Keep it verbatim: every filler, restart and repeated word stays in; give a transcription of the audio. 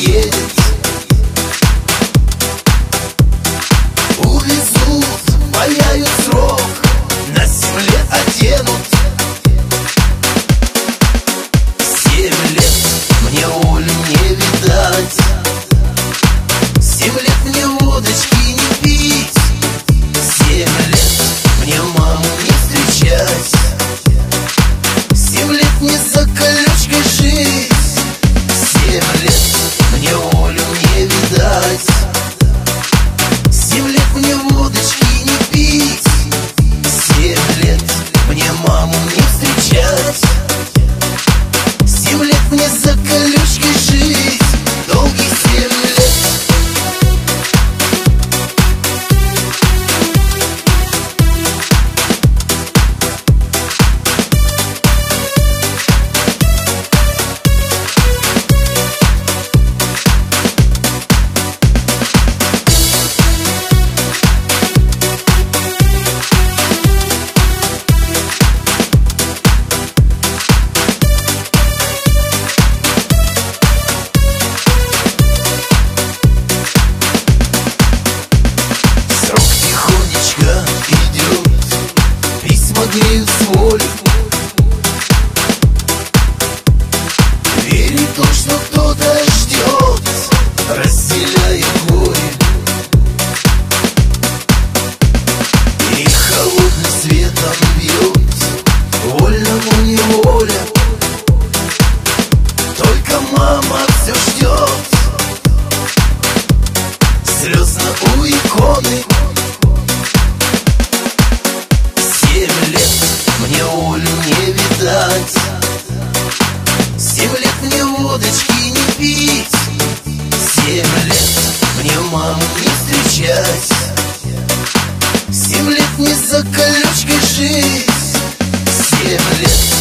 едет. Увезут, паяют срок, на семь лет оденут. Семь лет мне Олю не видать, семь лет мне водочки не пить, семь лет мне маму не встречать, семь лет мне за колючкой жить, семь лет мне Олю не видать, семь лет мне водочки не пить, семь лет мне маму не встречать, семь лет мне за колючкой жить, долгих семь лет. Греют с воли, верит в то, что кто-то ждет, разделяет горе. И холодным светом бьет, вольному неволя. Только мама все ждет, слезно у иконы. Семь лет мне Олю не видать, семь лет мне водочки не пить, семь лет мне маму не встречать, семь лет мне за колючкой жить, семь лет